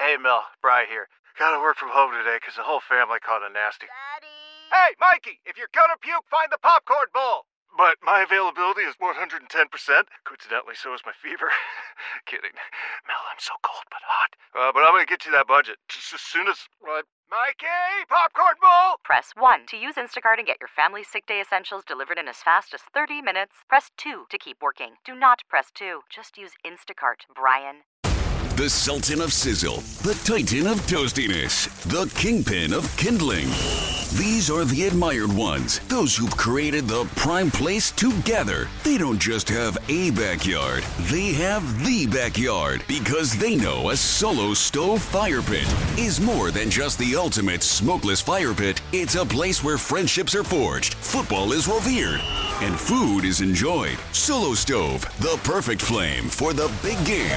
Hey, Mel. Bri here. Gotta work from home today because the whole family caught a nasty... Daddy! Hey, Mikey! If you're gonna puke, find the popcorn bowl! But my availability is 110%. Coincidentally, so is my fever. Kidding. Mel, I'm so cold but hot. But I'm gonna get you that budget just as soon as... Mikey! Popcorn bowl! Press 1 to use Instacart and get your family's sick day essentials delivered in as fast as 30 minutes. Press 2 to keep working. Do not press 2. Just use Instacart, Brian. The Sultan of Sizzle, the Titan of Toastiness, the Kingpin of Kindling. These are the admired ones, those who've created the prime place to gather. They don't just have a backyard, they have the backyard, because they know a Solo Stove fire pit is more than just the ultimate smokeless fire pit. It's a place where friendships are forged, football is revered, and food is enjoyed. Solo Stove, the perfect flame for the big game.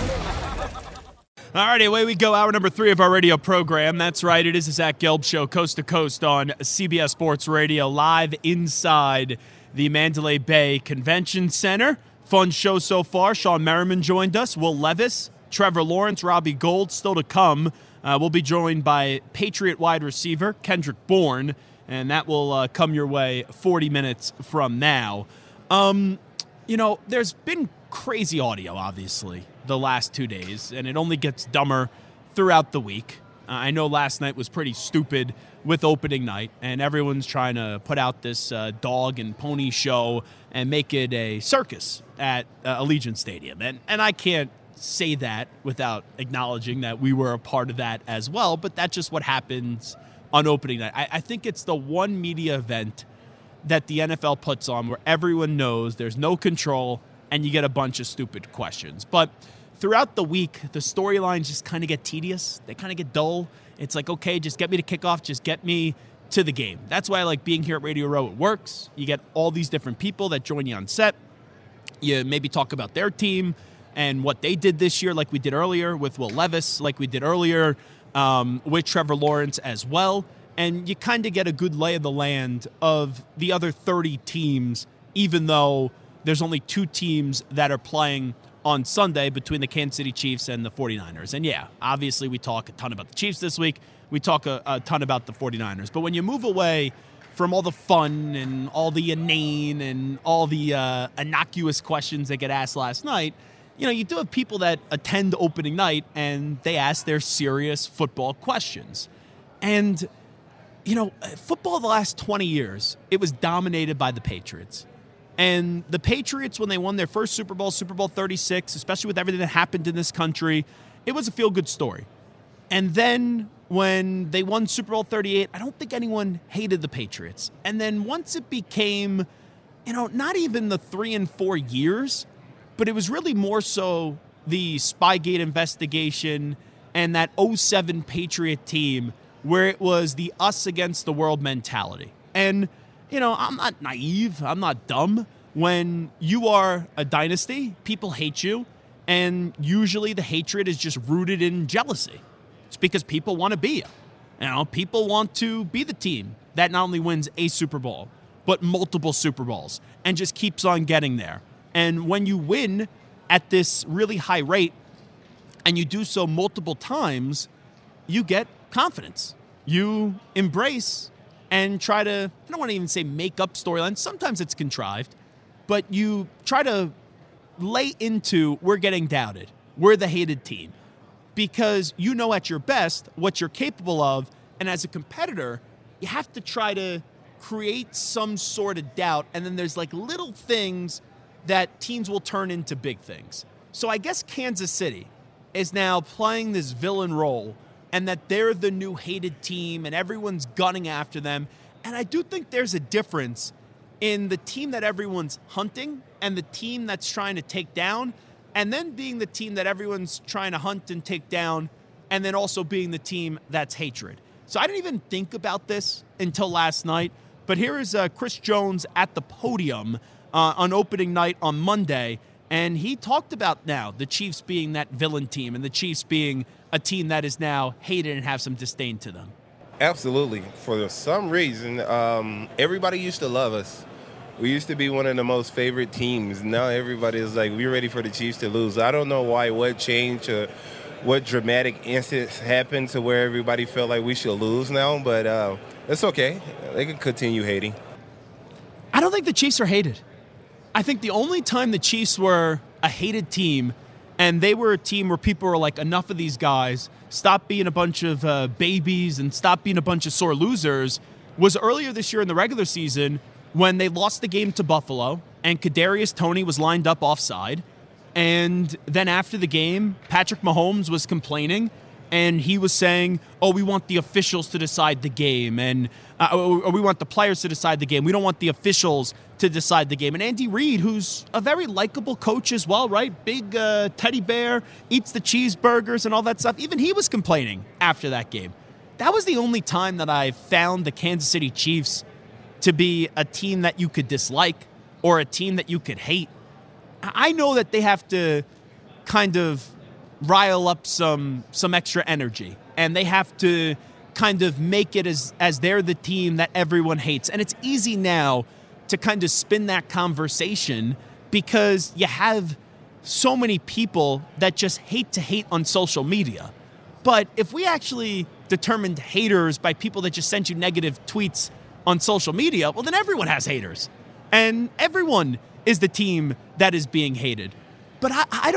All righty, away we go. Hour number 3 of our radio program. That's right, it is the Zach Gelb Show, coast to coast on CBS Sports Radio, live inside the Mandalay Bay Convention Center. Fun show so far. Sean Merriman joined us, Will Levis, Trevor Lawrence, Robbie Gould, still to come. We'll be joined by Patriot wide receiver Kendrick Bourne, and that will come your way 40 minutes from now. There's been crazy audio, obviously, the last 2 days, and it only gets dumber throughout the week. I know last night was pretty stupid with opening night, and everyone's trying to put out this dog and pony show and make it a circus at Allegiant Stadium. And I can't say that without acknowledging that we were a part of that as well, but that's just what happens on opening night. I think it's the one media event that the NFL puts on where everyone knows there's no control and you get a bunch of stupid questions. But throughout the week, the storylines just kind of get tedious. They kind of get dull. It's like, okay, just get me to kickoff. Just get me to the game. That's why I like being here at Radio Row. It works. You get all these different people that join you on set. You maybe talk about their team and what they did this year, like we did earlier with Will Levis, like we did earlier with Trevor Lawrence as well. And you kind of get a good lay of the land of the other 30 teams, even though there's only 2 teams that are playing on Sunday between the Kansas City Chiefs and the 49ers. And yeah, obviously we talk a ton about the Chiefs this week. We talk a ton about the 49ers. But when you move away from all the fun and all the inane and all the innocuous questions that get asked last night, you do have people that attend opening night and they ask their serious football questions. And football the last 20 years, it was dominated by the Patriots. And the Patriots, when they won their first Super Bowl, Super Bowl 36, especially with everything that happened in this country, it was a feel-good story. And then when they won Super Bowl 38, I don't think anyone hated the Patriots. And then once it became, not even the 3 and 4 years, but it was really more so the Spygate investigation and that 07 Patriot team where it was the us against the world mentality. And I'm not naive. I'm not dumb. When you are a dynasty, people hate you, and usually the hatred is just rooted in jealousy. It's because people want to be you. People want to be the team that not only wins a Super Bowl, but multiple Super Bowls, and just keeps on getting there. And when you win at this really high rate, and you do so multiple times, you get confidence. You embrace and try to, I don't want to even say make up storylines. Sometimes it's contrived, but you try to lay into we're getting doubted. We're the hated team. Because at your best what you're capable of, and as a competitor, you have to try to create some sort of doubt, and then there's like little things that teams will turn into big things. So I guess Kansas City is now playing this villain role, and that they're the new hated team and everyone's gunning after them. And I do think there's a difference in the team that everyone's hunting and the team that's trying to take down, and then being the team that everyone's trying to hunt and take down, and then also being the team that's hatred. So I didn't even think about this until last night, but here is Chris Jones at the podium on opening night on Monday, and he talked about now the Chiefs being that villain team and the Chiefs being a team that is now hated and have some disdain to them. Absolutely. For some reason, everybody used to love us. We used to be one of the most favorite teams. Now everybody is like, we're ready for the Chiefs to lose. I don't know why, what changed. what dramatic incidents happened to where everybody felt like we should lose now, but it's okay. They can continue hating. I don't think the Chiefs are hated. I think the only time the Chiefs were a hated team, and they were a team where people were like, enough of these guys, stop being a bunch of babies and stop being a bunch of sore losers, was earlier this year in the regular season when they lost the game to Buffalo and Kadarius Toney was lined up offside. And then after the game, Patrick Mahomes was complaining, and he was saying, oh, we want the officials to decide the game, and or we want the players to decide the game. We don't want the officials to decide the game. And Andy Reid, who's a very likable coach as well, right? Big teddy bear, eats the cheeseburgers and all that stuff. Even he was complaining after that game. That was the only time that I found the Kansas City Chiefs to be a team that you could dislike or a team that you could hate. I know that they have to kind of rile up some extra energy, and they have to kind of make it as they're the team that everyone hates. And it's easy now to kind of spin that conversation because you have so many people that just hate to hate on social media. But if we actually determined haters by people that just send you negative tweets on social media, well, then everyone has haters. And everyone is the team that is being hated. But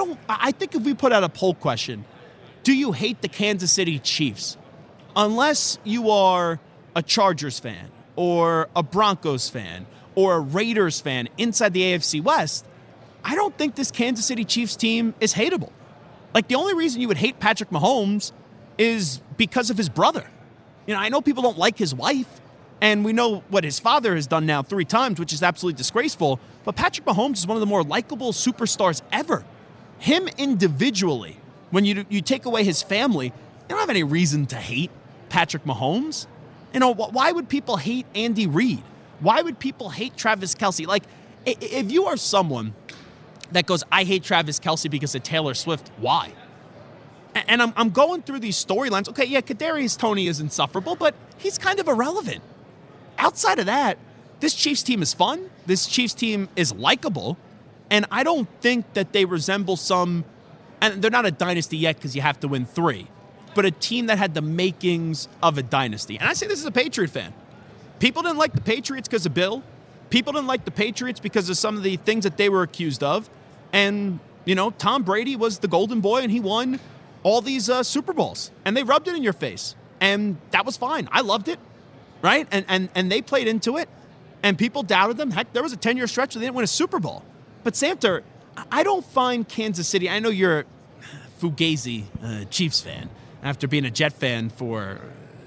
I think if we put out a poll question, do you hate the Kansas City Chiefs? Unless you are a Chargers fan or a Broncos fan or a Raiders fan inside the AFC West, I don't think this Kansas City Chiefs team is hateable. Like, the only reason you would hate Patrick Mahomes is because of his brother. You know, I know people don't like his wife, and we know what his father has done now 3 times, which is absolutely disgraceful. But Patrick Mahomes is one of the more likable superstars ever. Him individually, when you take away his family, you don't have any reason to hate Patrick Mahomes. You know, why would people hate Andy Reid? Why would people hate Travis Kelce? Like, if you are someone that goes, I hate Travis Kelce because of Taylor Swift, why? And I'm going through these storylines. Okay, yeah, Kadarius Toney is insufferable, but he's kind of irrelevant. Outside of that, this Chiefs team is fun. This Chiefs team is likable. And I don't think that they resemble some, and they're not a dynasty yet because you have to win 3, but a team that had the makings of a dynasty. And I say this as a Patriot fan. People didn't like the Patriots because of Bill. People didn't like the Patriots because of some of the things that they were accused of. And, you know, Tom Brady was the golden boy and he won all these Super Bowls. And they rubbed it in your face. And that was fine. I loved it. Right? And they played into it. And people doubted them. Heck, there was a 10-year stretch where they didn't win a Super Bowl. But Samter, I don't find Kansas City, I know you're a Fugazi Chiefs fan after being a Jet fan for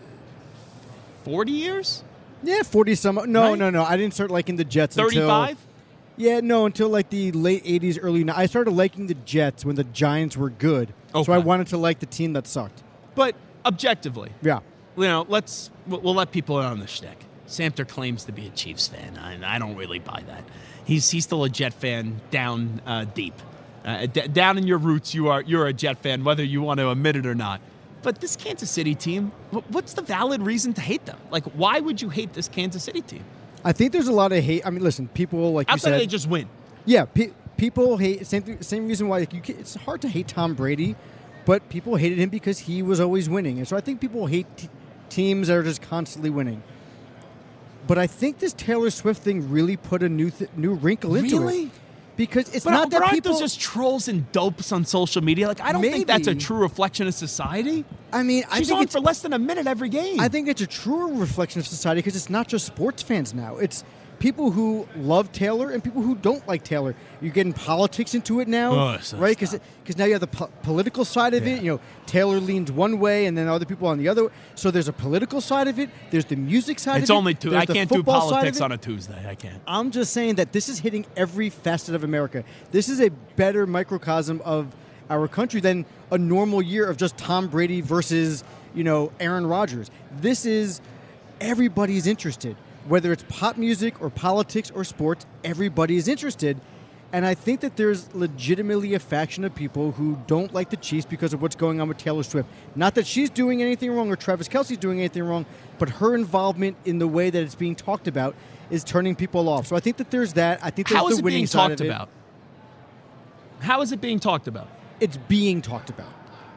40 years? Yeah, 40-some. No, Right? no. I didn't start liking the Jets 35? until... Yeah, no, until like the late 80s, early 90s. I started liking the Jets when the Giants were good. Okay. So I wanted to like the team that sucked. But objectively, Yeah. you know, we'll let people in on the shtick. Samter claims to be a Chiefs fan, and I don't really buy that. He's still a Jet fan down deep. Down in your roots, you're a Jet fan, whether you want to admit it or not. But this Kansas City team, what's the valid reason to hate them? Like, why would you hate this Kansas City team? I think there's a lot of hate. I mean, listen, people, like Outside you of said... they just win. Yeah, people hate... Same reason why it's hard to hate Tom Brady, but people hated him because he was always winning. And so I think people hate teams that are just constantly winning. But I think this Taylor Swift thing really put a new wrinkle into Really? it. Because it's But not that aren't people... those just trolls and dopes on social media? Like, I don't think that's a Maybe. true reflection of society. I mean, I She's think on it's... for less than a minute every game. I think it's a truer reflection of society because it's not just sports fans now. It's people who love Taylor and people who don't like Taylor. You're getting politics into it now, Oh, so right? stop. Because now you have the political side of it. You know, Taylor leans one way and then other people on the other. So there's a political side of it. There's the music side It's of it. only two. There's I the can't do football side of politics it. on a Tuesday. I can't. I'm just saying that this is hitting every facet of America. This is a better microcosm of our country than a normal year of just Tom Brady versus, you know, Aaron Rodgers. This is everybody's interested. Whether it's pop music or politics or sports, everybody is interested. And I think that there's legitimately a faction of people who don't like the Chiefs because of what's going on with Taylor Swift. Not that she's doing anything wrong or Travis Kelce's doing anything wrong, but her involvement in the way that it's being talked about is turning people off. So I think that there's that. I think there's How is the it winning being side talked of it. about? How is it being talked about? It's being talked about.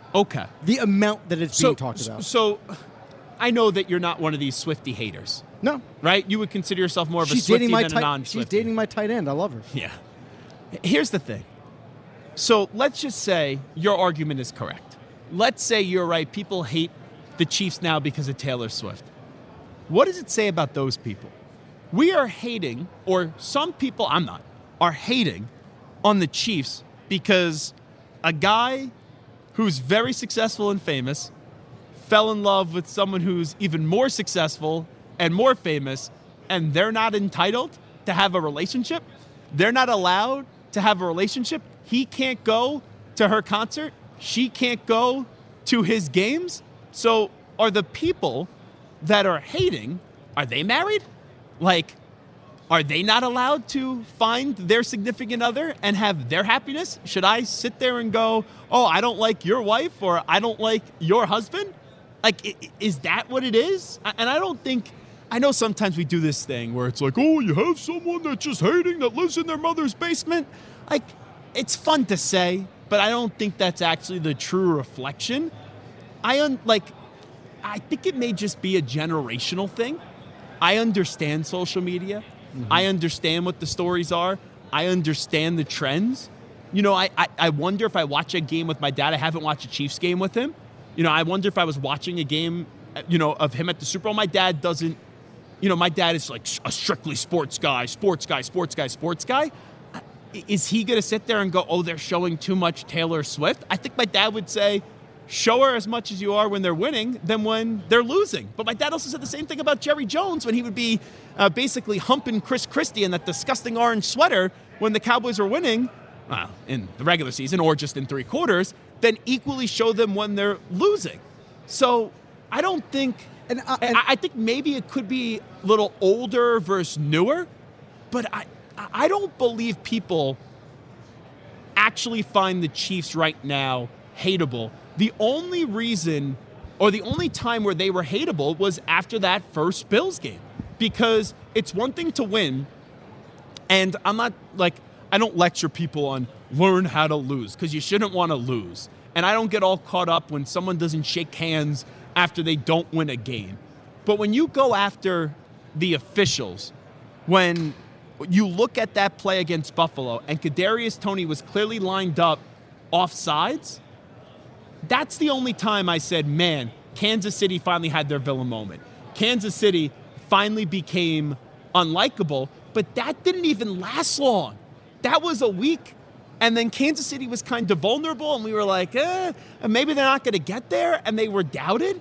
Okay. The amount that it's being talked about. So I know that you're not one of these Swiftie haters. No. Right? You would consider yourself more of a She's Swiftie dating my than a non-Swiftie. She's dating my tight end. I love her. Yeah. Here's the thing. So let's just say your argument is correct. Let's say you're right. People hate the Chiefs now because of Taylor Swift. What does it say about those people? We are hating, or some people, I'm not, are hating on the Chiefs because a guy who's very successful and famous fell in love with someone who's even more successful and more famous, and they're not entitled to have a relationship. They're not allowed to have a relationship. He can't go to her concert. She can't go to his games. So are the people that are hating, are they married? Like, are they not allowed to find their significant other and have their happiness? Should I sit there and go, oh, I don't like your wife or I don't like your husband? Like, is that what it is? And I don't think, I know sometimes we do this thing where it's like, oh, you have someone that's just hating that lives in their mother's basement. Like, it's fun to say, but I don't think that's actually the true reflection. I think it may just be a generational thing. I understand social media. Mm-hmm. I understand what the stories are. I understand the trends. You know, I wonder if I watch a game with my dad. I haven't watched a Chiefs game with him. You know, I wonder if I was watching a game, you know, of him at the Super Bowl. My dad doesn't, you know, my dad is like a strictly sports guy. Is he going to sit there and go, oh, they're showing too much Taylor Swift? I think my dad would say, show her as much as you are when they're winning than when they're losing. But my dad also said the same thing about Jerry Jones when he would be basically humping Chris Christie in that disgusting orange sweater when the Cowboys were winning, well, in the regular season or just in 3 quarters, then equally show them when they're losing. So I don't think, I think maybe it could be a little older versus newer, but I don't believe people actually find the Chiefs right now hateable. The only reason, or the only time where they were hateable was after that first Bills game. Because it's one thing to win, and I'm not, like, I don't lecture people on learn how to lose, because you shouldn't want to lose. And I don't get all caught up when someone doesn't shake hands after they don't win a game. But when you go after the officials, when you look at that play against Buffalo, and Kadarius Toney was clearly lined up offsides, that's the only time I said, man, Kansas City finally had their villain moment. Kansas City finally became unlikable, but that didn't even last long. That was a week, and then Kansas City was kind of vulnerable, and we were like, maybe they're not going to get there, and they were doubted.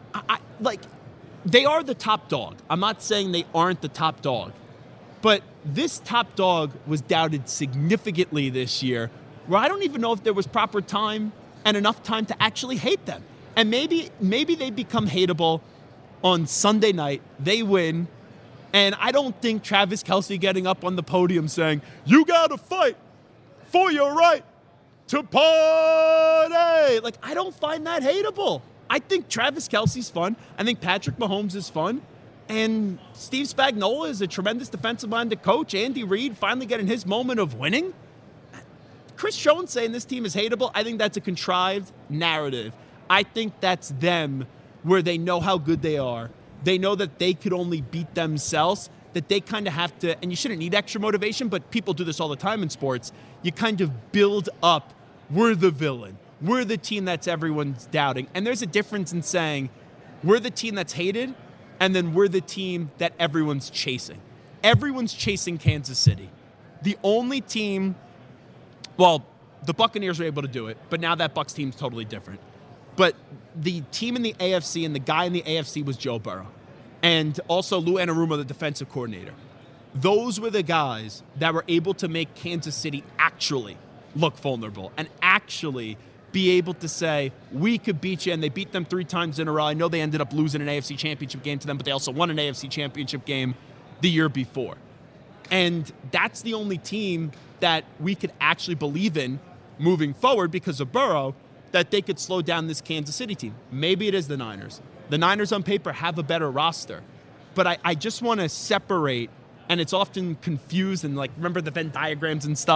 They are the top dog. I'm not saying they aren't the top dog, but this top dog was doubted significantly this year, where I don't even know if there was proper time and enough time to actually hate them. And maybe they become hateable on Sunday night. They win. And I don't think Travis Kelce getting up on the podium saying, you got to fight for your right to party. Like, I don't find that hateable. I think Travis Kelce's fun. I think Patrick Mahomes is fun. And Steve Spagnuolo is a tremendous defensive-minded coach. Andy Reid finally getting his moment of winning. Chris Jones saying this team is hateable, I think that's a contrived narrative. I think that's them where they know how good they are. They know that they could only beat themselves, that they kind of have to, and you shouldn't need extra motivation, but people do this all the time in sports. You kind of build up, we're the villain. We're the team that's everyone's doubting. And there's a difference in saying, we're the team that's hated, and then we're the team that everyone's chasing. Everyone's chasing Kansas City. The only team, well, the Buccaneers were able to do it, but now that Bucs team's totally different. But the team in the AFC and the guy in the AFC was Joe Burrow. And also Lou Anarumo, the defensive coordinator. Those were the guys that were able to make Kansas City actually look vulnerable and actually be able to say, we could beat you, and they beat them 3 times in a row. I know they ended up losing an AFC championship game to them, but they also won an AFC championship game the year before. And that's the only team that we could actually believe in moving forward because of Burrow, that they could slow down this Kansas City team. Maybe it is the Niners. The Niners on paper have a better roster. But I just want to separate, and it's often confused, and like, remember the Venn diagrams and stuff?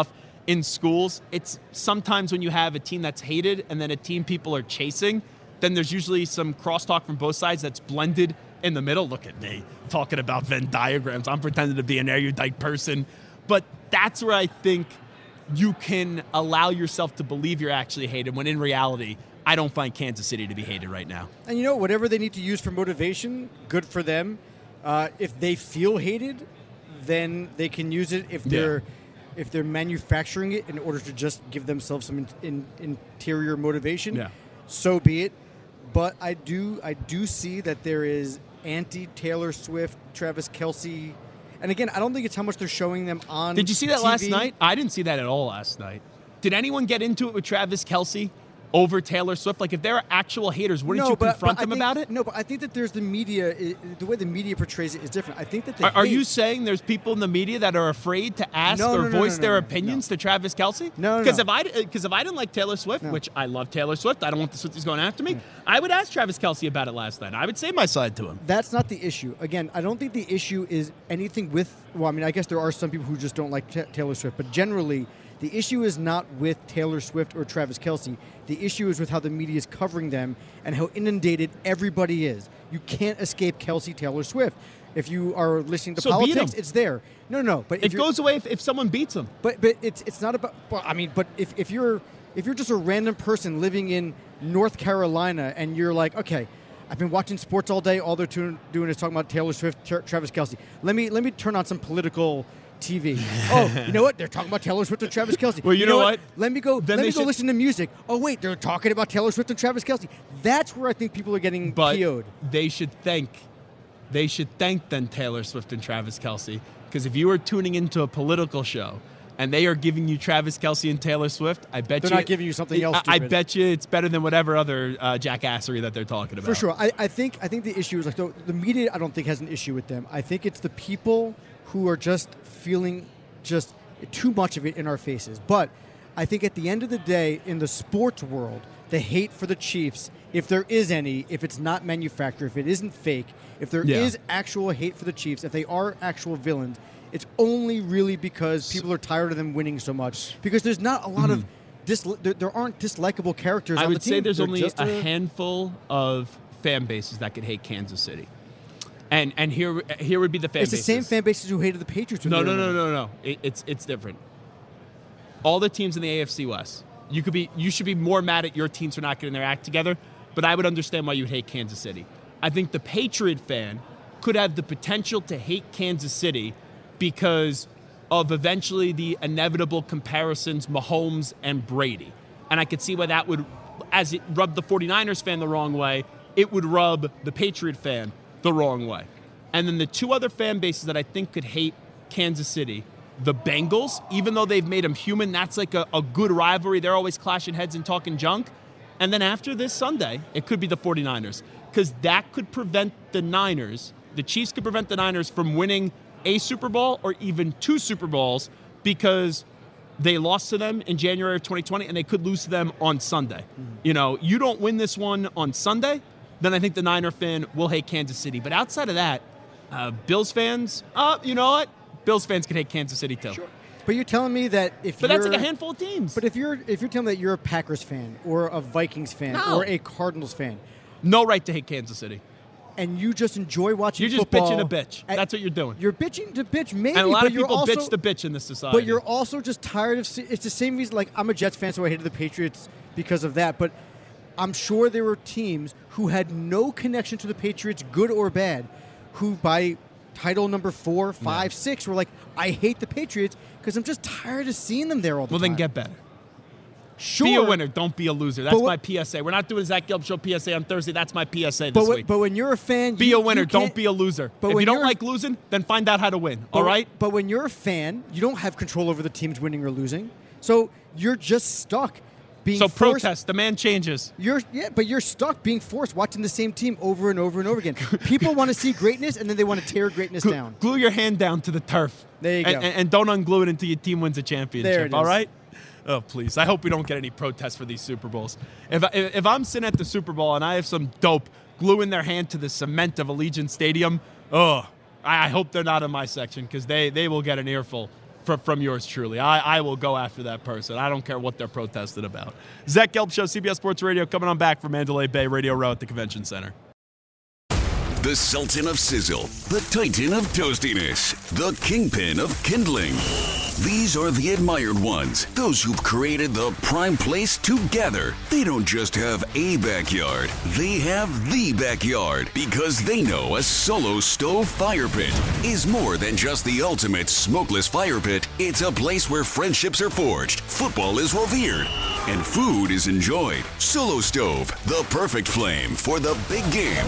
in schools, it's sometimes when you have a team that's hated and then a team people are chasing, then there's usually some crosstalk from both sides that's blended in the middle. Look at me talking about Venn diagrams. I'm pretending to be an erudite person. But that's where I think you can allow yourself to believe you're actually hated, when in reality, I don't find Kansas City to be hated right now. And whatever they need to use for motivation, good for them. If they feel hated, then they can use it. If they're manufacturing it in order to just give themselves some interior motivation, so be it. But I do see that there is anti-Taylor Swift, Travis Kelce. And again, I don't think it's how much they're showing them on Did you see that TV. last night? I didn't see that at all last night. Did anyone get into it with Travis Kelce over Taylor Swift? Like, if there are actual haters, wouldn't you confront them about it? No, but I think that there's the way the media portrays it is different. I think that Are you saying there's people in the media that are afraid to ask or voice their opinions to Travis Kelce? No. Because if I didn't like Taylor Swift, which I love Taylor Swift, I don't want the Swifties going after me, I would ask Travis Kelce about it last night. I would say my side to him. That's not the issue. Again, I don't think the issue is anything with, well, I mean, I guess there are some people who just don't like Taylor Swift, but generally, the issue is not with Taylor Swift or Travis Kelce. The issue is with how the media is covering them and how inundated everybody is. You can't escape Kelce, Taylor Swift. If you are listening to politics, it's there. No. But it goes away if someone beats them. But it's not about. Well, I mean, but if you're just a random person living in North Carolina and you're like, okay, I've been watching sports all day. All they're doing is talking about Taylor Swift, Travis Kelce. Let me turn on some political TV. Oh, you know what? They're talking about Taylor Swift and Travis Kelce. Well, you know what? Let me go listen to music. Oh, wait, they're talking about Taylor Swift and Travis Kelce. That's where I think people are getting PO'd. They should thank then Taylor Swift and Travis Kelce, because if you are tuning into a political show and they are giving you Travis Kelce and Taylor Swift, I bet they're not giving you something else. I bet you it's better than whatever other jackassery that they're talking about. For sure. I think the issue is like the media. I don't think has an issue with them. I think it's the people who are just feeling just too much of it in our faces. But I think at the end of the day, in the sports world, the hate for the Chiefs, if there is any, if it's not manufactured, if it isn't fake, if there is actual hate for the Chiefs, if they are actual villains, it's only really because people are tired of them winning so much. Because there's not a lot of there aren't dislikable characters on the team. I would say there's only a handful of fan bases that could hate Kansas City. And here would be the fan bases. It's the same fan bases who hated the Patriots. No. It's different. All the teams in the AFC West, you should be more mad at your teams for not getting their act together, but I would understand why you'd hate Kansas City. I think the Patriot fan could have the potential to hate Kansas City because of eventually the inevitable comparisons, Mahomes and Brady. And I could see why that would, as it rubbed the 49ers fan the wrong way, it would rub the Patriot fan the wrong way. And then the two other fan bases that I think could hate Kansas City, the Bengals, even though they've made them human, that's like a good rivalry. They're always clashing heads and talking junk. And then after this Sunday, it could be the 49ers, because that could prevent the Chiefs could prevent the Niners from winning a Super Bowl or even 2 Super Bowls, because they lost to them in January of 2020 and they could lose to them on Sunday. Mm-hmm. You don't win this one on Sunday, then I think the Niner fan will hate Kansas City. But outside of that, Bills fans, you know what? Bills fans could hate Kansas City too. Sure. But you're telling me that that's like a handful of teams. But if you're telling me that you're a Packers fan or a Vikings fan or a Cardinals fan, no right to hate Kansas City. And you just enjoy watching football. You're just bitching to bitch. That's what you're doing. You're bitching to bitch, maybe. And a lot but of people also, bitch to bitch in this society. But you're also just tired of. It's the same reason. Like, I'm a Jets fan, so I hated the Patriots because of that. But I'm sure there were teams who had no connection to the Patriots, good or bad, who by title number 4, 5, 6 were like, I hate the Patriots because I'm just tired of seeing them there all the time. Well, then get better. Sure. Be a winner. Don't be a loser. That's my PSA. We're not doing a Zach Gelb Show PSA on Thursday. That's my PSA this week. But when you're a fan, be a winner. Don't be a loser. But if you don't like losing, then find out how to win. All right? But when you're a fan, you don't have control over the teams winning or losing. So you're just stuck being forced. Protest. Demand changes. But you're stuck being forced watching the same team over and over and over again. People want to see greatness, and then they want to tear greatness down. Glue your hand down to the turf. There you go. And don't unglue it until your team wins a championship. There it is. All right? Oh, please. I hope we don't get any protests for these Super Bowls. If I'm sitting at the Super Bowl and I have some dope gluing their hand to the cement of Allegiant Stadium, I hope they're not in my section, because they will get an earful from yours truly. I will go after that person. I don't care what they're protesting about. Zach Gelb Show, CBS Sports Radio, coming on back from Mandalay Bay Radio Row at the Convention Center. The Sultan of Sizzle, the Titan of Toastiness, the Kingpin of Kindling. These are the admired ones, those who've created the prime place to gather. They don't just have a backyard, they have the backyard, because they know a Solo Stove fire pit is more than just the ultimate smokeless fire pit. It's a place where friendships are forged, football is revered, and food is enjoyed. Solo Stove, the perfect flame for the big game.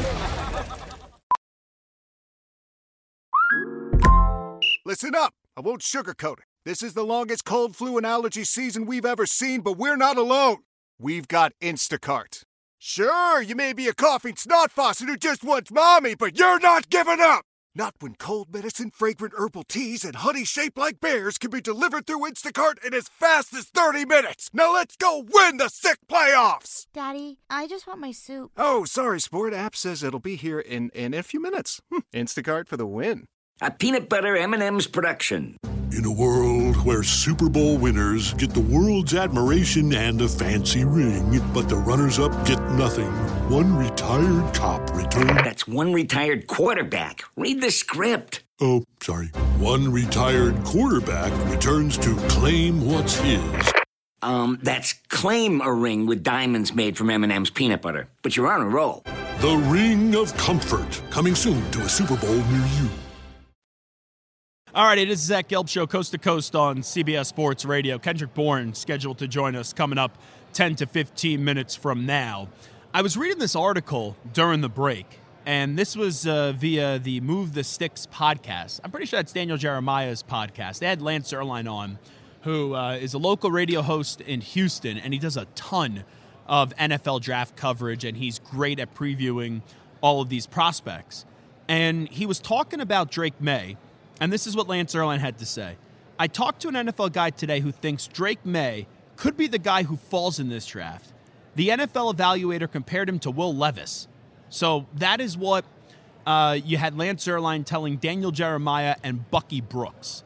Listen up. I won't sugarcoat it. This is the longest cold, flu, and allergy season we've ever seen, but we're not alone. We've got Instacart. Sure, you may be a coughing snot faucet who just wants mommy, but you're not giving up. Not when cold medicine, fragrant herbal teas, and honey shaped like bears can be delivered through Instacart in as fast as 30 minutes. Now let's go win the sick playoffs. Daddy, I just want my soup. Oh, sorry, Sport. App says it'll be here in a few minutes. Instacart for the win. A peanut butter M&M's production. In a world where Super Bowl winners get the world's admiration and a fancy ring, but the runners-up get nothing, one retired cop returns... That's one retired quarterback. Read the script. Oh, sorry. One retired quarterback returns to claim what's his. That's claim a ring with diamonds made from M&M's peanut butter. But you're on a roll. The Ring of Comfort, coming soon to a Super Bowl near you. All right, it is Zach Gelb Show, coast to coast on CBS Sports Radio. Kendrick Bourne scheduled to join us coming up 10 to 15 minutes from now. I was reading this article during the break, and this was via the Move the Sticks podcast. I'm pretty sure that's Daniel Jeremiah's podcast. They had Lance Zierlein on, who is a local radio host in Houston, and he does a ton of NFL draft coverage, and he's great at previewing all of these prospects. And he was talking about Drake May. And this is what Lance Zierlein had to say. I talked to an NFL guy today who thinks Drake May could be the guy who falls in this draft. The NFL evaluator compared him to Will Levis. So that is what you had Lance Zierlein telling Daniel Jeremiah and Bucky Brooks.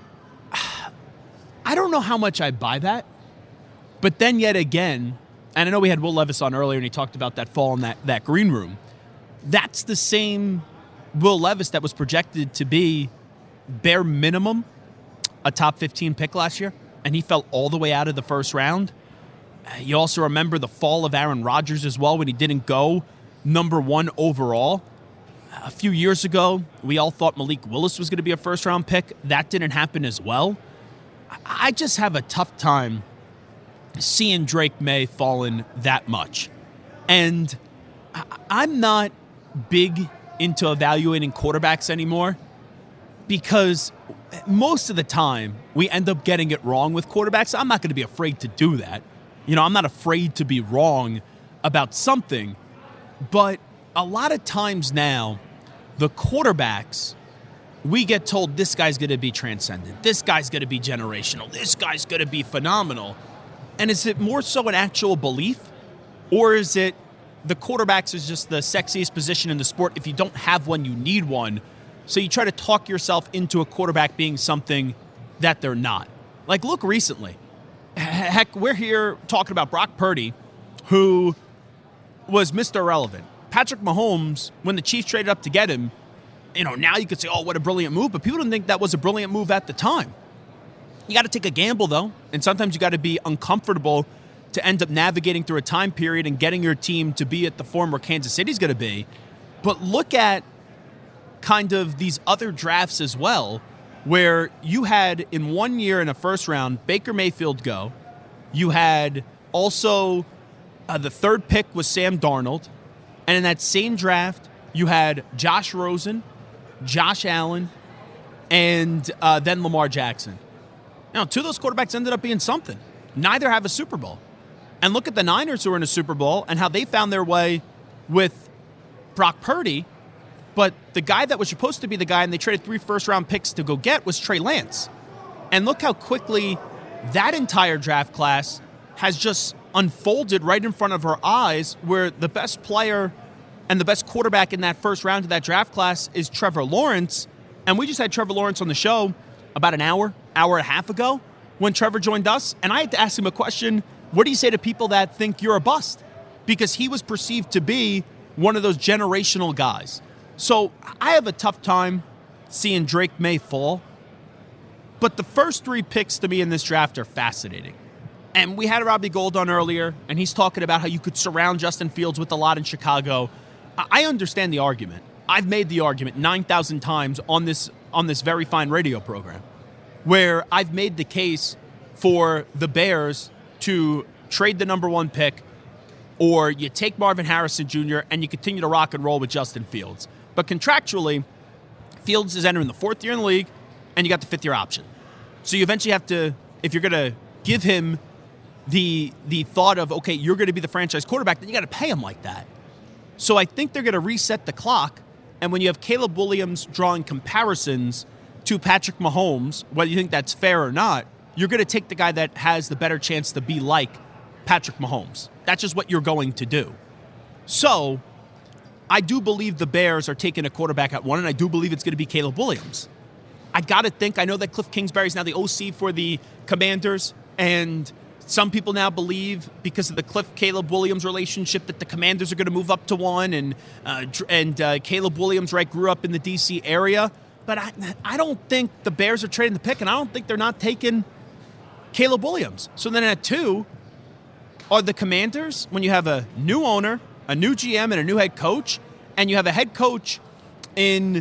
I don't know how much I buy that. But then yet again, and I know we had Will Levis on earlier and he talked about that fall in that green room. That's the same Will Levis that was projected to be bare minimum a top 15 pick last year, and he fell all the way out of the first round. You also remember the fall of Aaron Rodgers as well when he didn't go number one overall. A few years ago, we all thought Malik Willis was going to be a first-round pick. That didn't happen as well. I just have a tough time seeing Drake May falling that much. And I'm not big into evaluating quarterbacks anymore, because most of the time we end up getting it wrong with quarterbacks. I'm not going to be afraid to do that. I'm not afraid to be wrong about something. But a lot of times now, the quarterbacks, we get told this guy's going to be transcendent. This guy's going to be generational. This guy's going to be phenomenal. And is it more so an actual belief? Or is it the quarterbacks is just the sexiest position in the sport? If you don't have one, you need one. So you try to talk yourself into a quarterback being something that they're not. Like, look recently. Heck, we're here talking about Brock Purdy, who was Mr. Irrelevant. Patrick Mahomes, when the Chiefs traded up to get him, now you could say, oh, what a brilliant move. But people didn't think that was a brilliant move at the time. You got to take a gamble, though. And sometimes you got to be uncomfortable to end up navigating through a time period and getting your team to be at the form where Kansas City's going to be. But look at kind of these other drafts as well, where you had in 1 year in a first round Baker Mayfield go. You had also the third pick was Sam Darnold. And in that same draft, you had Josh Rosen, Josh Allen, and then Lamar Jackson. Now, two of those quarterbacks ended up being something. Neither have a Super Bowl. And look at the Niners who are in a Super Bowl and how they found their way with Brock Purdy. But the guy that was supposed to be the guy, and they traded 3 first-round picks to go get, was Trey Lance. And look how quickly that entire draft class has just unfolded right in front of our eyes, where the best player and the best quarterback in that first round of that draft class is Trevor Lawrence. And we just had Trevor Lawrence on the show about an hour hour and a half ago when Trevor joined us, and I had to ask him a question. What do you say to people that think you're a bust? Because he was perceived to be one of those generational guys. So I have a tough time seeing Drake May fall. But the first 3 picks to me in this draft are fascinating. And we had Robbie Gold on earlier, and he's talking about how you could surround Justin Fields with a lot in Chicago. I understand the argument. I've made the argument 9,000 times on this very fine radio program, where I've made the case for the Bears to trade the number 1 pick, or you take Marvin Harrison Jr. and you continue to rock and roll with Justin Fields. But contractually, Fields is entering the 4th year in the league, and you got the 5th year option. So you eventually have to, if you're going to give him the thought of, okay, you're going to be the franchise quarterback, then you got to pay him like that. So I think they're going to reset the clock. And when you have Caleb Williams drawing comparisons to Patrick Mahomes, whether you think that's fair or not, you're going to take the guy that has the better chance to be like Patrick Mahomes. That's just what you're going to do. So I do believe the Bears are taking a quarterback at 1, and I do believe it's going to be Caleb Williams. I got to think, I know that Cliff Kingsbury is now the OC for the Commanders, and some people now believe, because of the Caleb Williams relationship, that the Commanders are going to move up to 1, and Caleb Williams, right, grew up in the D.C. area. But I don't think the Bears are trading the pick, and I don't think they're not taking Caleb Williams. So then at 2, are the Commanders, when you have a new owner, a new GM, and a new head coach, and you have a head coach in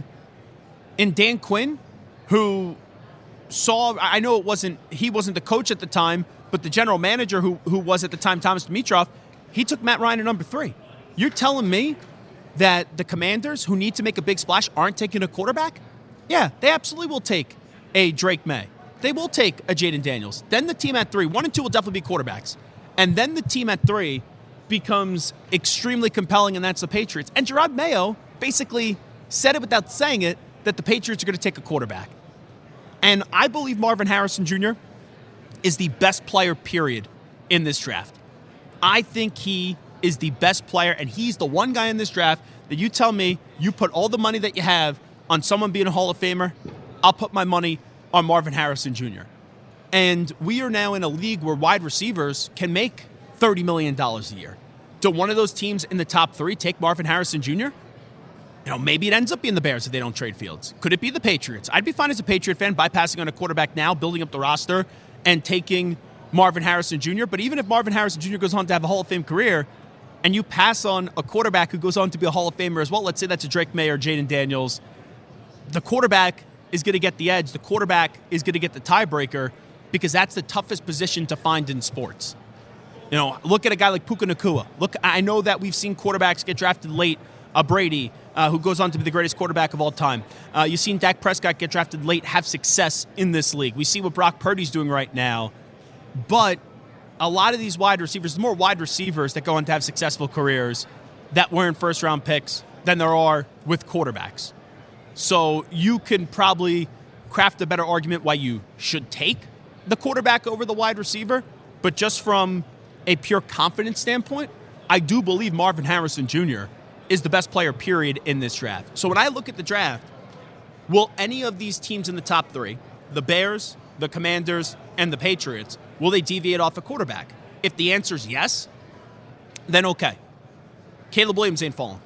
Dan Quinn, who saw, I know he wasn't the coach at the time, but the general manager who was at the time, Thomas Dimitroff, he took Matt Ryan at number 3. You're telling me that the Commanders, who need to make a big splash, aren't taking a quarterback? Yeah, they absolutely will take a Drake May. They will take a Jaden Daniels. Then the team at 3, 1 and 2 will definitely be quarterbacks. And then the team at 3 becomes extremely compelling, and that's the Patriots. And Gerard Mayo basically said it without saying it, that the Patriots are going to take a quarterback. And I believe Marvin Harrison Jr. is the best player, period, in this draft. I think he is the best player, and he's the one guy in this draft that you tell me you put all the money that you have on someone being a Hall of Famer, I'll put my money on Marvin Harrison Jr. And we are now in a league where wide receivers can make $30 million a year. Do one of those teams in the top 3 take Marvin Harrison Jr.? Maybe it ends up being the Bears if they don't trade Fields. Could it be the Patriots? I'd be fine as a Patriot fan bypassing on a quarterback now, building up the roster, and taking Marvin Harrison Jr. But even if Marvin Harrison Jr. goes on to have a Hall of Fame career, and you pass on a quarterback who goes on to be a Hall of Famer as well, let's say that's a Drake May or Jaden Daniels, the quarterback is going to get the edge. The quarterback is going to get the tiebreaker, because that's the toughest position to find in sports. Look at a guy like Puka Nacua. Look, I know that we've seen quarterbacks get drafted late. Brady, who goes on to be the greatest quarterback of all time. You've seen Dak Prescott get drafted late, have success in this league. We see what Brock Purdy's doing right now. But a lot of these wide receivers, there's more wide receivers that go on to have successful careers that weren't first-round picks than there are with quarterbacks. So you can probably craft a better argument why you should take the quarterback over the wide receiver. But just from a pure confidence standpoint, I do believe Marvin Harrison Jr. is the best player, period, in this draft. So when I look at the draft, will any of these teams in the top 3, the Bears, the Commanders, and the Patriots, will they deviate off a quarterback? If the answer is yes, then okay. Caleb Williams ain't falling.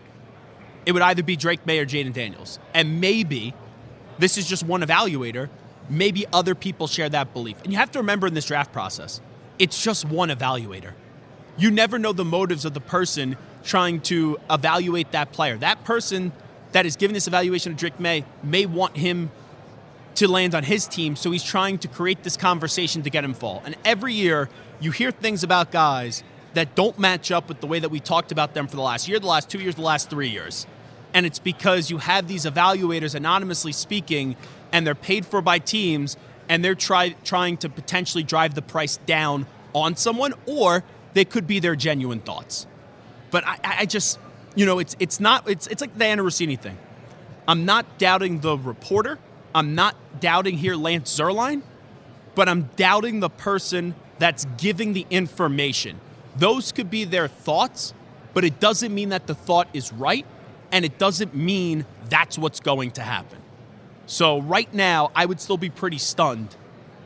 It would either be Drake May or Jaden Daniels. And maybe, this is just one evaluator, maybe other people share that belief. And you have to remember in this draft process, it's just one evaluator. You never know the motives of the person trying to evaluate that player. That person that is giving this evaluation of Drake May want him to land on his team, so he's trying to create this conversation to get him fall. And every year, you hear things about guys that don't match up with the way that we talked about them for the last year, the last 2 years, the last 3 years. And it's because you have these evaluators anonymously speaking, and they're paid for by teams, and they're trying to potentially drive the price down on someone, or they could be their genuine thoughts. But I just, it's like the Diana Rossini thing. I'm not doubting the reporter. I'm not doubting here Lance Zierlein, but I'm doubting the person that's giving the information. Those could be their thoughts, but it doesn't mean that the thought is right, and it doesn't mean that's what's going to happen. So right now, I would still be pretty stunned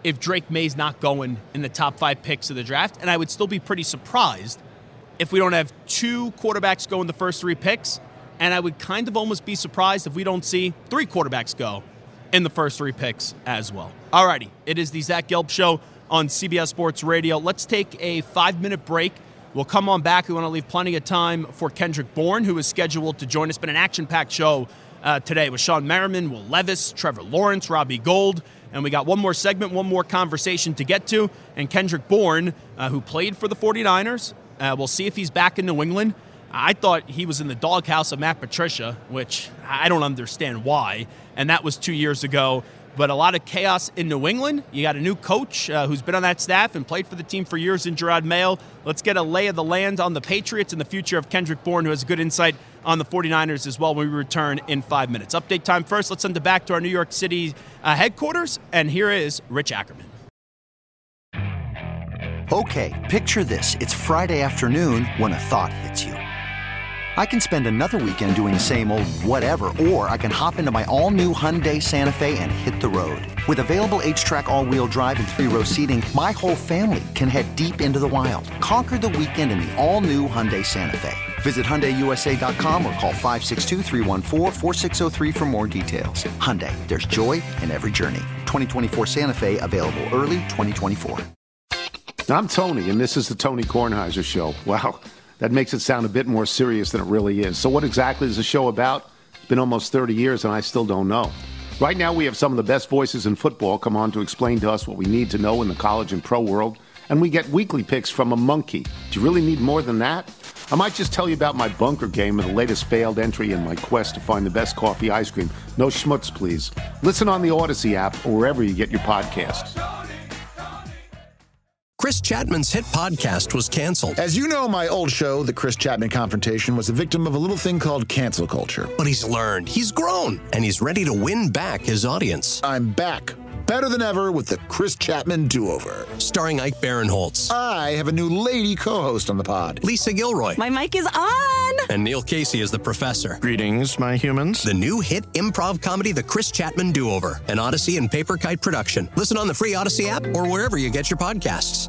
if Drake May's not going in the top 5 picks of the draft, and I would still be pretty surprised if we don't have 2 quarterbacks go in the first 3 picks, and I would kind of almost be surprised if we don't see 3 quarterbacks go in the first 3 picks as well. Alrighty, it is the Zach Gelb Show on CBS Sports Radio. Let's take a 5-minute break. We'll come on back. We want to leave plenty of time for Kendrick Bourne, who is scheduled to join us. It's been an action-packed show today with Sean Merriman, Will Levis, Trevor Lawrence, Robbie Gould. And we got one more segment, one more conversation to get to. And Kendrick Bourne, who played for the 49ers, we'll see if he's back in New England. I thought he was in the doghouse of Matt Patricia, which I don't understand why. And that was 2 years ago. But a lot of chaos in New England. You got a new coach who's been on that staff and played for the team for years in Gerard Mayo. Let's get a lay of the land on the Patriots and the future of Kendrick Bourne, who has good insight on the 49ers as well when we return in 5 minutes. Update time first. Let's send it back to our New York City headquarters. And here is Rich Ackerman. Okay, picture this. It's Friday afternoon when a thought hits you. I can spend another weekend doing the same old whatever, or I can hop into my all-new Hyundai Santa Fe and hit the road. With available H-Track all-wheel drive and 3-row seating, my whole family can head deep into the wild. Conquer the weekend in the all-new Hyundai Santa Fe. Visit HyundaiUSA.com or call 562-314-4603 for more details. Hyundai, there's joy in every journey. 2024 Santa Fe, available early 2024. I'm Tony, and this is the Tony Kornheiser Show. Wow. That makes it sound a bit more serious than it really is. So what exactly is the show about? It's been almost 30 years, and I still don't know. Right now, we have some of the best voices in football come on to explain to us what we need to know in the college and pro world, and we get weekly picks from a monkey. Do you really need more than that? I might just tell you about my bunker game and the latest failed entry in my quest to find the best coffee ice cream. No schmutz, please. Listen on the Odyssey app or wherever you get your podcasts. Chris Chapman's hit podcast was canceled. As you know, my old show, The Chris Chapman Confrontation, was a victim of a little thing called cancel culture. But he's learned, he's grown, and he's ready to win back his audience. I'm back. Better than ever with the Chris Chapman Do-Over. Starring Ike Barinholtz. I have a new lady co-host on the pod. Lisa Gilroy. My mic is on! And Neil Casey is the professor. Greetings, my humans. The new hit improv comedy, The Chris Chapman Do-Over. An Odyssey and Paper Kite production. Listen on the free Odyssey app or wherever you get your podcasts.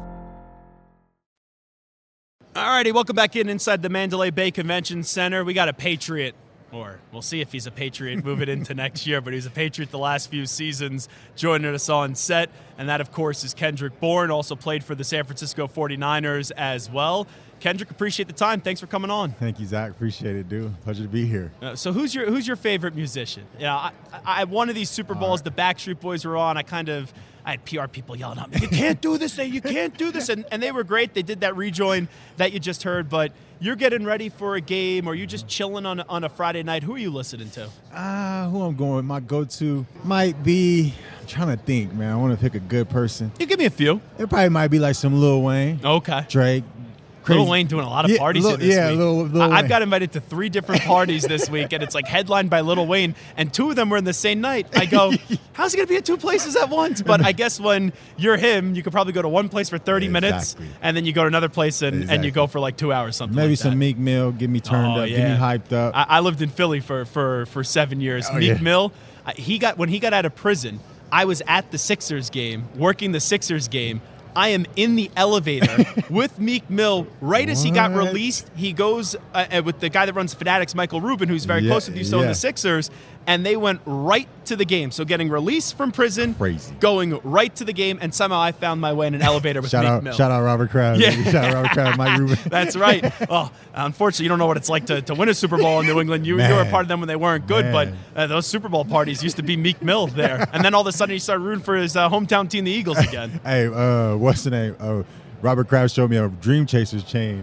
All righty, welcome back inside the Mandalay Bay Convention Center. We got a Patriot, or we'll see if he's a Patriot moving into next year, but he's a Patriot the last few seasons, joining us on set. And that, of course, is Kendrick Bourne, also played for the San Francisco 49ers as well. Kendrick, appreciate the time. Thanks for coming on. Thank you, Zach. Appreciate it, dude. Pleasure to be here. So who's your favorite musician? Yeah, I one of these Super Bowls, the Backstreet Boys were on. I had PR people yelling at me, you can't do this, you can't do this. And they were great. They did that rejoin that you just heard. But you're getting ready for a game, or you're just chilling on a Friday night. Who are you listening to? Who I'm going with, my go-to might be, I'm trying to think, man. I want to pick a good person. You give me a few. It probably might be like some Lil Wayne. Okay. Drake. Crazy. Lil Wayne doing a lot of parties this week. Lil I've got invited to 3 different parties this week, and it's like headlined by Lil Wayne, and 2 of them were in the same night. I go, how's he going to be at 2 places at once? But I guess when you're him, you could probably go to one place for 30 minutes, and then you go to another place and you go for like 2 hours, something Maybe like that. some Meek Mill, get me turned up, get me hyped up. I lived in Philly for 7 years. Meek Mill, when he got out of prison, I was at the Sixers game, working the Sixers game. I am in the elevator with Meek Mill right as he got released. He goes with the guy that runs Fanatics, Michael Rubin, who's very close with you, in the Sixers, and they went right to the game. So getting released from prison, going right to the game, and somehow I found my way in an elevator with Meek Mill. Shout out Robert Kraft. Yeah. Shout out Robert Kraft, Mike Rubin. That's right. Well, unfortunately, you don't know what it's like to win a Super Bowl in New England. You were a part of them when they weren't good, but those Super Bowl parties used to be Meek Mill there. And then all of a sudden he started rooting for his hometown team, the Eagles, again. Hey, what's the name? Robert Kraft showed me a Dream Chasers chain.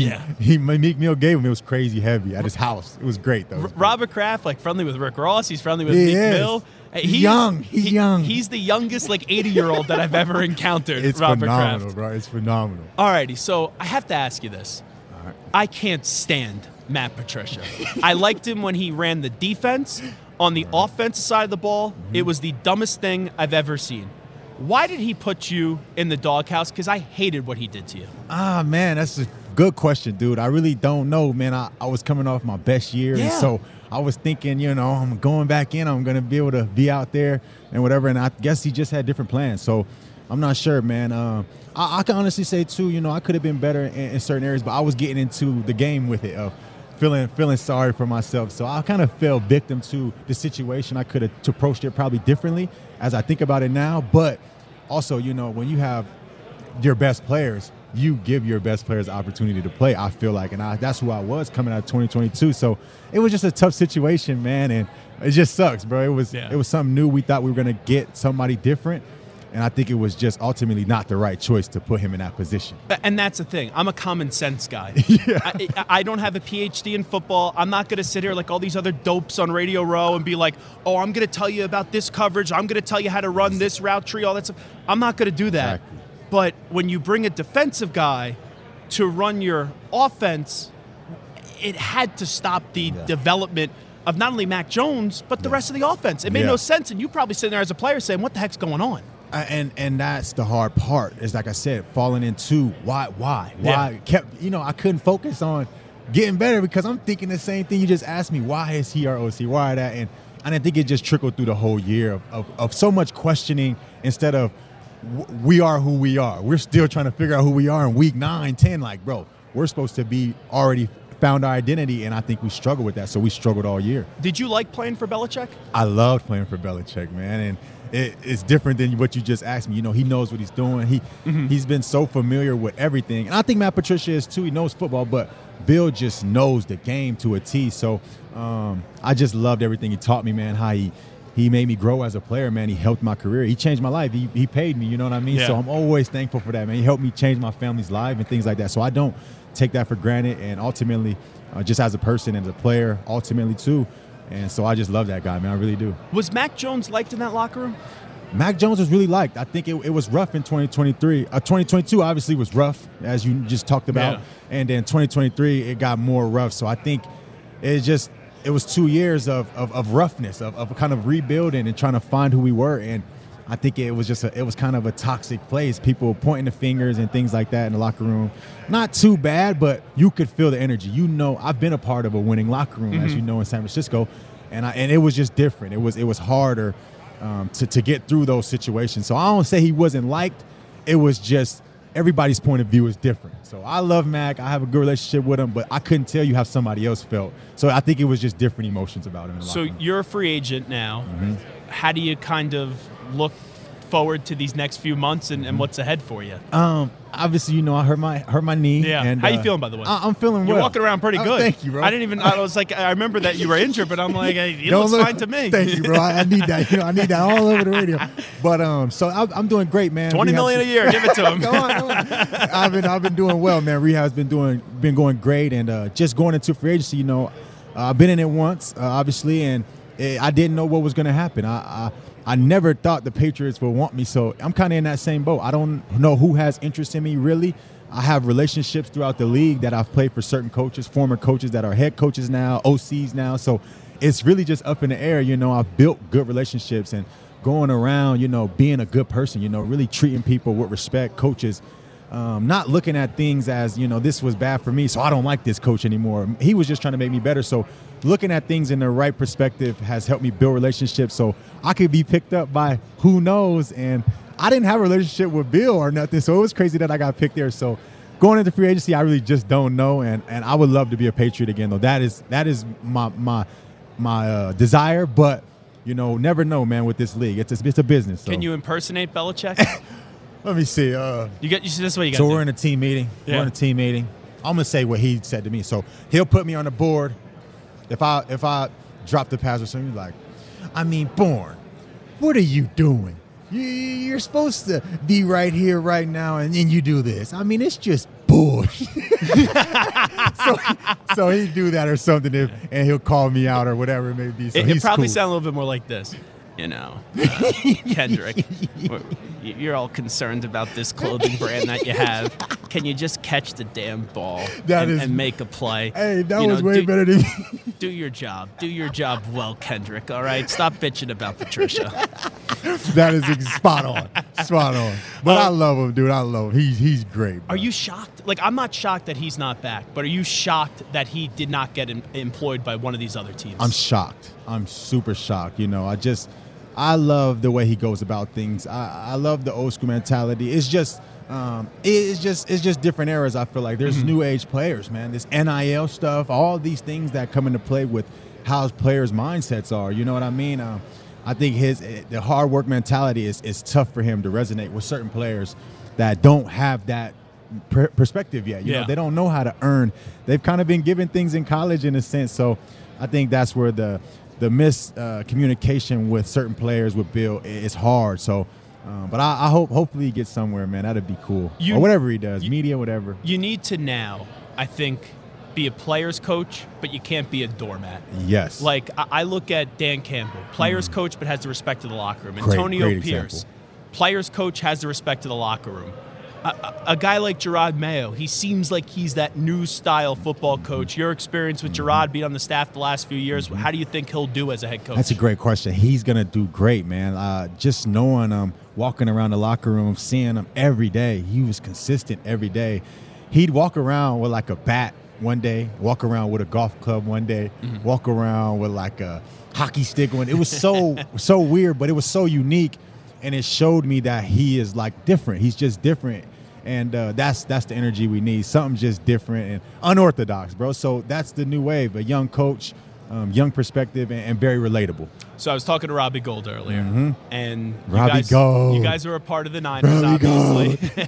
Meek Mill gave him. It was crazy heavy at his house. It was great, though. Robert Kraft, like friendly with Rick Ross. He's friendly with Meek Mill. He's young. He's the youngest, 80-year-old that I've ever encountered. It's Robert phenomenal, Kraft. bro. It's phenomenal. Alrighty, so I have to ask you this. All right. I can't stand Matt Patricia. I liked him when he ran the defense. On the offensive side of the ball, it was the dumbest thing I've ever seen. Why did he put you in the doghouse? Because I hated what he did to you. Man, that's a good question, dude. I really don't know, man. I was coming off my best year, and so I was thinking, I'm going back in. I'm going to be able to be out there and whatever, and I guess he just had different plans. So I'm not sure, man. I can honestly say, too, you know, I could have been better in certain areas, but I was getting into the game with it, of feeling sorry for myself. So I kind of fell victim to the situation. I could have approached it probably differently as I think about it now. But also, you know, when you have your best players, you give your best players the opportunity to play, I feel like. And that's who I was coming out of 2022. So it was just a tough situation, man. And it just sucks, bro. It was something new. We thought we were going to get somebody different. And I think it was just ultimately not the right choice to put him in that position. And that's the thing. I'm a common sense guy. I don't have a PhD in football. I'm not going to sit here like all these other dopes on Radio Row and be like, oh, I'm going to tell you about this coverage. I'm going to tell you how to run this route tree, all that stuff. I'm not going to do that. Exactly. But when you bring a defensive guy to run your offense, it had to stop the development of not only Mac Jones, but the rest of the offense. It made no sense. And you probably sitting there as a player saying, what the heck's going on? And that's the hard part, is like I said, falling into why I couldn't focus on getting better, because I'm thinking the same thing you just asked me. Why is he our OC? Why that? And I think it just trickled through the whole year of so much questioning instead of we are who we are. We're still trying to figure out who we are in week 9, 10. Like, bro, we're supposed to be already found our identity, and I think we struggled with that. So we struggled all year. Did you like playing for Belichick? I loved playing for Belichick, man. And it's different than what you just asked me. You know, he knows what he's doing. He's been so familiar with everything. And I think Matt Patricia is too. He knows football, but Bill just knows the game to a T. So I just loved everything he taught me, man, how he made me grow as a player, man. He helped my career. He changed my life. He paid me, you know what I mean? Yeah. So I'm always thankful for that, man. He helped me change my family's life and things like that. So I don't take that for granted. And ultimately, just as a person and as a player, ultimately too. And so I just love that guy, man. I really do. Was Mac Jones liked in that locker room? Mac Jones was really liked. I think it was rough in 2023. 2022 obviously was rough, as you just talked about. Yeah. And then 2023, it got more rough. So I think it was 2 years of roughness, of kind of rebuilding and trying to find who we were. And I think it was kind of a toxic place. People pointing the fingers and things like that in the locker room. Not too bad, but you could feel the energy. You know, I've been a part of a winning locker room, as you know, in San Francisco, and it was just different. It was harder to get through those situations. So I don't say he wasn't liked. It was just everybody's point of view is different. So I love Mac. I have a good relationship with him, but I couldn't tell you how somebody else felt. So I think it was just different emotions about him in the locker room. So you're a free agent now. How do you kind of look forward to these next few months and what's ahead for you? Obviously, you know, I hurt my knee. Yeah. And, how you feeling, by the way? I'm feeling well. You're walking around pretty good. Thank you, bro. I was like, I remember that you were injured, but I'm like, hey, it looks fine to me. Thank you, bro. I need that. You know, I need that all over the radio. But so I'm doing great, man. $20 million a year. Give it to him. Come on. I've been doing well, man. Rehab's been going great, and just going into free agency. You know, I've been in it once, obviously, and I didn't know what was going to happen. I never thought the Patriots would want me, so I'm kind of in that same boat. I don't know who has interest in me, really. I have relationships throughout the league that I've played for certain coaches, former coaches that are head coaches now, OCs now. So it's really just up in the air. You know, I've built good relationships and going around, you know, being a good person, you know, really treating people with respect, coaches. Not looking at things as, you know, this was bad for me, so I don't like this coach anymore. He was just trying to make me better. So looking at things in the right perspective has helped me build relationships so I could be picked up by who knows. And I didn't have a relationship with Bill or nothing, so it was crazy that I got picked there. So going into free agency, I really just don't know. And I would love to be a Patriot again, though. That is my desire. But, you know, never know, man, with this league. It's a business. So. Can you impersonate Belichick? Let me see. This is what you got. So we're in a team meeting. Yeah. We're in a team meeting. I'm gonna say what he said to me. So he'll put me on the board. If I drop the pass or something, he's like, I mean, Bourne, what are you doing? You're supposed to be right here, right now, and then you do this. I mean, it's just bullshit. so he'd do that or something, and he'll call me out or whatever it may be. So it probably cool. sound a little bit more like this. You know, Kendrick, you're all concerned about this clothing brand that you have. Can you just catch the damn ball and make a play? Hey, that was way better than me. Do your job. Do your job well, Kendrick, all right? Stop bitching about Patricia. That is spot on. Spot on. But I love him, dude. I love him. He's great, bro. Are you shocked? Like, I'm not shocked that he's not back, but are you shocked that he did not get employed by one of these other teams? I'm shocked. I'm super shocked. You know, I love the way he goes about things. I love the old school mentality. It's just different eras. I feel like there's new age players, man. This NIL stuff, all these things that come into play with how players' mindsets are. You know what I mean? I think the hard work mentality is tough for him to resonate with certain players that don't have that perspective yet. You know, they don't know how to earn. They've kind of been given things in college in a sense. So I think that's where the miscommunication with certain players with Bill is hard. So, but I hopefully he gets somewhere, man. That'd be cool. Or whatever he does, media, whatever. You need to now, I think, be a player's coach, but you can't be a doormat. Yes. Like, I look at Dan Campbell, player's coach, but has the respect of the locker room. Great Antonio Pierce, example. player's coach, has the respect of the locker room. A guy like Gerard Mayo, he seems like he's that new style football coach. Your experience with Gerard being on the staff the last few years, how do you think he'll do as a head coach? That's a great question. He's going to do great, man. Just knowing him, walking around the locker room, seeing him every day, he was consistent every day. He'd walk around with like a bat one day, walk around with a golf club one day, walk around with like a hockey stick one. It was so weird, but it was so unique, and it showed me that he is like different. He's just different. And that's the energy we need, something just different and unorthodox, bro. So that's the new wave, a young coach, young perspective, and very relatable. So I was talking to Robbie Gold earlier, and Gold. You guys are a part of the Niners, obviously.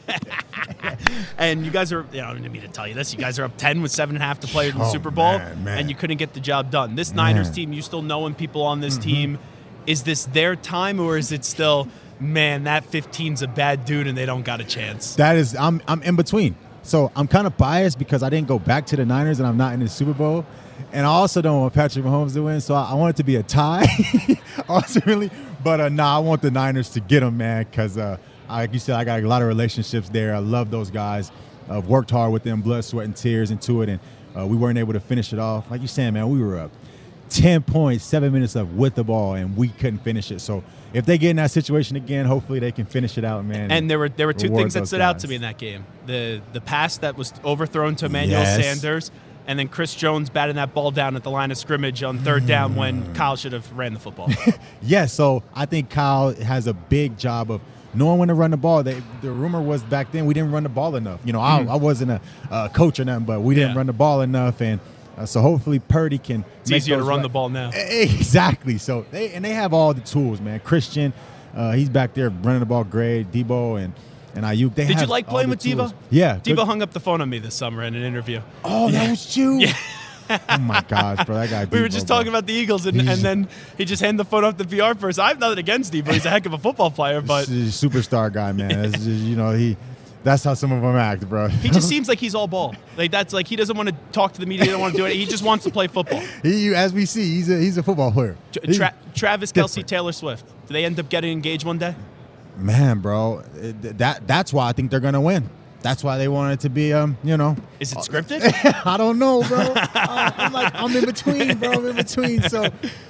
And you guys are, I don't need to tell you this, you guys are up 10 with 7.5 to play in the Super Bowl, man. and you couldn't get the job done. This Niners team, you still knowing people on this team, is this their time, or is it still, man, that 15's a bad dude and they don't got a chance? That is, I'm in between. So I'm kind of biased because I didn't go back to the Niners and I'm not in the Super Bowl. And I also don't want Patrick Mahomes to win, so I want it to be a tie, ultimately. But I want the Niners to get them, man, because, like you said, I got a lot of relationships there. I love those guys. I've worked hard with them, blood, sweat, and tears into it, and we weren't able to finish it off. Like you said, man, we were up 10 points, 7 minutes left with the ball, and we couldn't finish it. So if they get in that situation again, hopefully they can finish it out, man. And there were two things that stood out to me in that game. The pass that was overthrown to Emmanuel Sanders, and then Chris Jones batting that ball down at the line of scrimmage on third down when Kyle should have ran the football. Yes, so I think Kyle has a big job of knowing when to run the ball. The rumor was back then we didn't run the ball enough. You know, I wasn't a coach or nothing, but we didn't run the ball enough, and so hopefully Purdy can. It's easier to run the ball now. Exactly. So they have all the tools, man. Christian, he's back there running the ball great. Debo and Ayuk. Did you like playing with tools. Debo? Yeah. Debo hung up the phone on me this summer in an interview. Oh, that was you? Yeah. Oh, my gosh, bro. That guy We were just talking about the Eagles, and then he just handed the phone off to the PR person. I have nothing against Debo. He's a heck of a football player, but he's a superstar guy, man. It's just, that's how some of them act, bro. He just seems like he's all ball. Like that's like he doesn't want to talk to the media. He doesn't want to do it. He just wants to play football. As we see, he's a football player. Travis Kelce, Taylor Swift. Do they end up getting engaged one day? Man, bro, that's why I think they're gonna win. That's why they want it to be, Is it scripted? I don't know, bro. I'm in between, bro. I'm in between. So,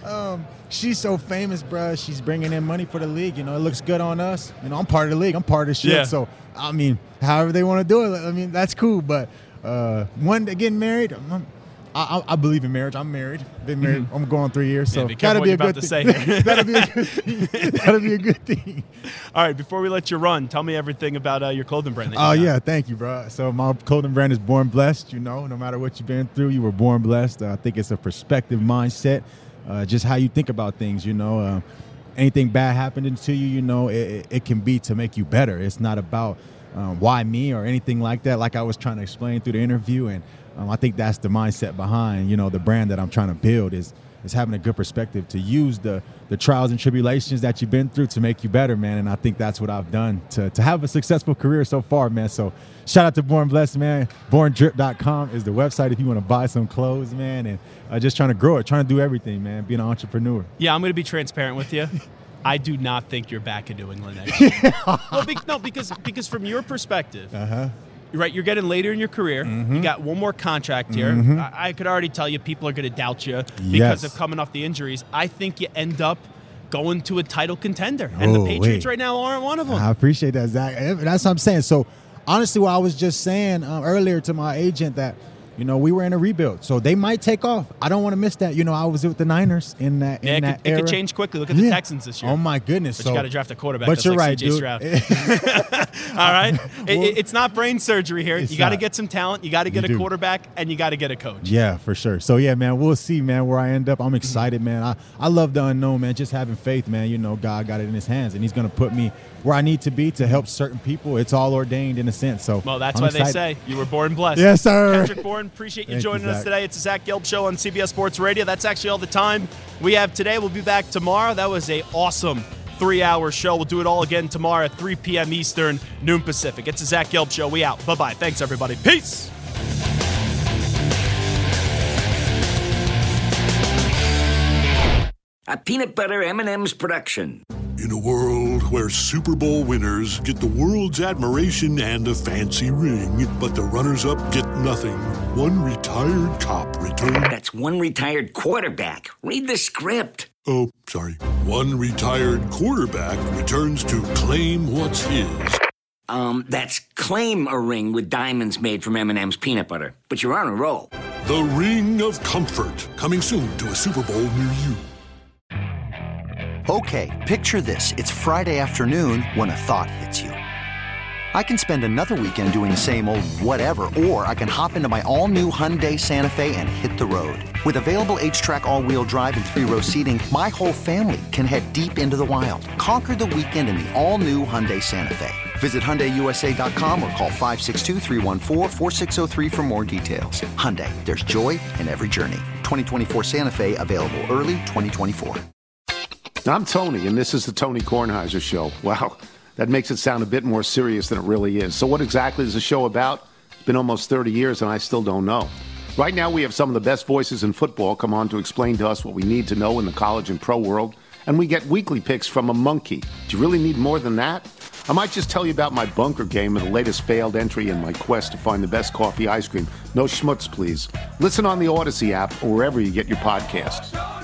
she's so famous, bro. She's bringing in money for the league. It looks good on us. I'm part of the league. I'm part of the shit. Yeah. So, however they want to do it, that's cool. But one day getting married, I believe in marriage. I'm married. Been married. I'm going 3 years. So that'll be a good thing. That'll be a good thing. That'll be a good thing. All right. Before we let you run, tell me everything about your clothing brand. Oh yeah, thank you, bro. So my clothing brand is Born Blessed. No matter what you've been through, you were born blessed. I think it's a perspective mindset, just how you think about things. Anything bad happening to you, it can be to make you better. It's not about why me or anything like that. Like I was trying to explain through the interview, and I think that's the mindset behind, the brand that I'm trying to build is having a good perspective to use the trials and tribulations that you've been through to make you better, man. And I think that's what I've done to have a successful career so far, man. So shout out to Born Blessed, man. BornDrip.com is the website if you want to buy some clothes, man. And just trying to grow it, trying to do everything, man. Being an entrepreneur. Yeah, I'm going to be transparent with you. I do not think you're back in New England next year. Well, because from your perspective, right, you're getting later in your career. You got one more contract here. I could already tell you people are going to doubt you because of coming off the injuries. I think you end up going to a title contender, and the Patriots right now aren't one of them. I appreciate that, Zach. That's what I'm saying. So, honestly, what I was just saying earlier to my agent that we were in a rebuild. So they might take off. I don't want to miss that. I was with the Niners in that era. It could change quickly. Look at the Texans this year. Oh, my goodness. But you got to draft a quarterback. But you're right, C.J. dude. Stroud. All right? It's not brain surgery here. You got to get some talent. You got to get a quarterback, and you got to get a coach. Yeah, for sure. So, yeah, man, we'll see, man, where I end up. I'm excited, man. I love the unknown, man. Just having faith, man. God got it in his hands, and he's going to put me where I need to be to help certain people. It's all ordained in a sense. So, well, that's I'm why excited. they say you were born blessed. Yes, sir. Kendrick Bourne, appreciate you joining us today. It's the Zach Gelb Show on CBS Sports Radio. That's actually all the time we have today. We'll be back tomorrow. That was an awesome 3-hour show. We'll do it all again tomorrow at 3 p.m. Eastern, noon Pacific. It's the Zach Gelb Show. We out. Bye-bye. Thanks, everybody. Peace. A peanut butter M&M's production. In a world where Super Bowl winners get the world's admiration and a fancy ring, but the runners-up get nothing, one retired cop returned... That's one retired quarterback. Read the script. Oh, sorry. One retired quarterback returns to claim what's his. That's claim a ring with diamonds made from M&M's peanut butter. But you're on a roll. The Ring of Comfort, coming soon to a Super Bowl near you. Okay, picture this. It's Friday afternoon when a thought hits you. I can spend another weekend doing the same old whatever, or I can hop into my all-new Hyundai Santa Fe and hit the road. With available H-Track all-wheel drive and 3-row seating, my whole family can head deep into the wild. Conquer the weekend in the all-new Hyundai Santa Fe. Visit HyundaiUSA.com or call 562-314-4603 for more details. Hyundai, there's joy in every journey. 2024 Santa Fe, available early 2024. I'm Tony, and this is the Tony Kornheiser Show. Wow, that makes it sound a bit more serious than it really is. So what exactly is the show about? It's been almost 30 years, and I still don't know. Right now, we have some of the best voices in football come on to explain to us what we need to know in the college and pro world, and we get weekly picks from a monkey. Do you really need more than that? I might just tell you about my bunker game and the latest failed entry in my quest to find the best coffee ice cream. No schmutz, please. Listen on the Odyssey app or wherever you get your podcasts.